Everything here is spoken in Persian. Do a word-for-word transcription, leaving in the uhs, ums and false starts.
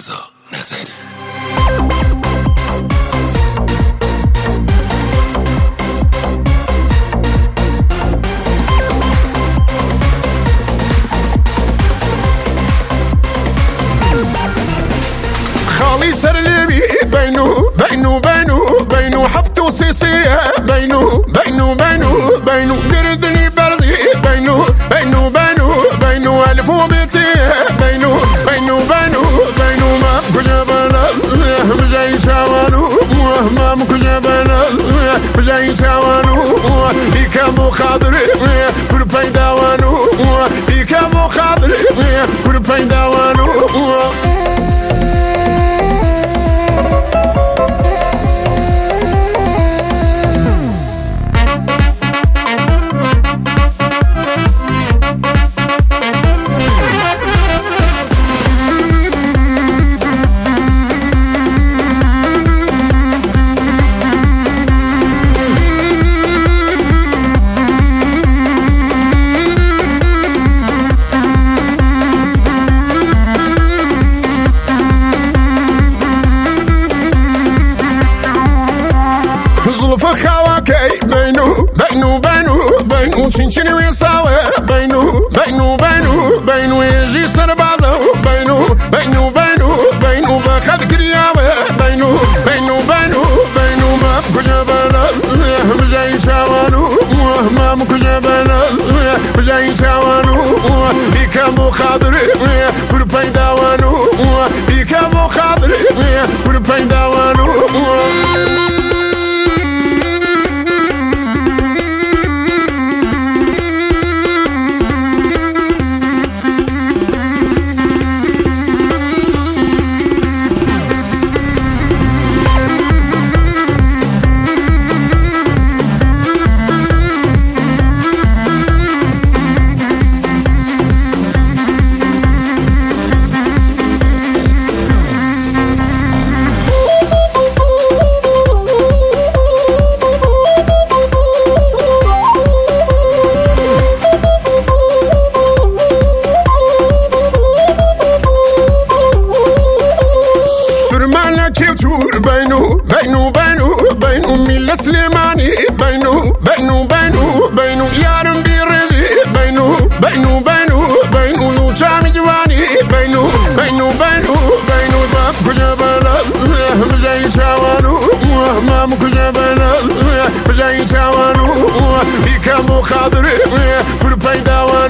رضا نظری. خالي سرلبي بينو بينو بينو بينو حفتو سيسي بينو بينو بينو بينو قردني برزي بينو بينو بينو بينو ألف ومئتي بينو بينو بينو بينو ما كجبنا بجاي شاوانو ما مكجبنا بجاي شاوانو بيك مخاضري كل بيداوانو بيك مخاضري كل بيداوانو. فخواكي بينو بينو بينو بينو تشنشني ويساوي بينو بينو بينو بينو يجي سربازو بينو بينو بينو بينو بخد كرياوي بينو بينو بينو بينو ما مكجبنا بجاي شاوانو ما مكجبنا بجاي شاوانو بيك مخاضري كل بيداوانو بيك مخاضري كل بيداوانو. بينو بينو بينو بينو ميل سليماني بينو بينو بينو بينو يا ربي رزي بينو بينو بينو بينو نوشامي جواني بينو بينو بينو بينو باب كجبنا بجاي شاوانو ما مكجبنا بجاي شاوانو بيك مخاضري كل بيداوانو.